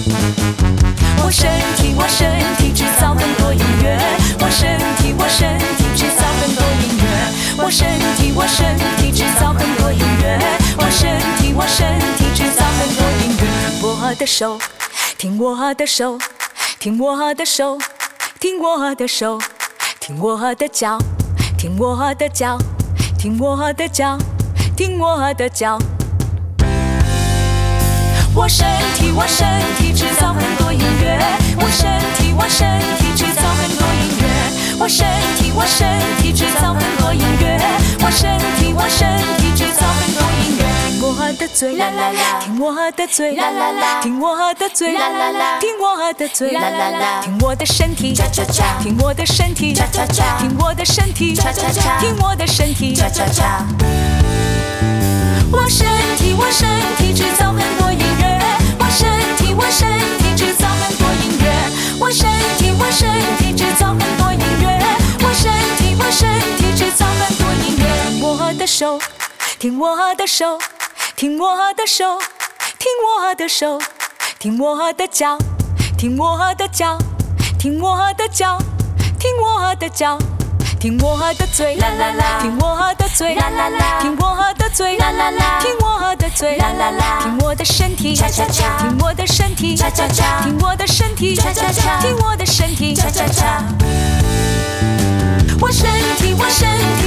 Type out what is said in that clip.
我身体，我身体制造更多音乐。我身体，我身体制造更多音乐。我身体，我身体制造更多音乐。我身体，我身体制造更多音乐。我的手，听我的手，听我的手，听我的手，听我的脚，听我的脚，听我的脚，听我的脚。我身体，我身体制造很多音乐。我身体，我身体制造很多音乐。我身体，我身体制造很多音乐。我身体，我身体制造很多音乐。听我的嘴，啦啦啦；听我的嘴，啦啦啦；听我的嘴，啦啦啦；听我的嘴，啦啦啦；听我的身体，cha cha cha；听我的身体，cha cha cha；听我的身体，cha cha cha；听我的身体，cha cha cha。我身体，我身体制造很多音乐。我身体，我身体制造很多音乐。我身体，我身体制造很多音乐。我身体，我身体制造很多音乐。听我的手，听我的手，听我的手，听我的手，听我的脚，听我的脚，听我的脚，听我的脚。听我的嘴，啦啦啦；听我的嘴，啦啦啦；听我的嘴，啦啦啦；听我的嘴，啦啦啦；听我的身体，cha cha cha；听我的身体，cha cha cha；听我的身体，cha cha cha；听我的身体，cha cha cha。我身体，我身体。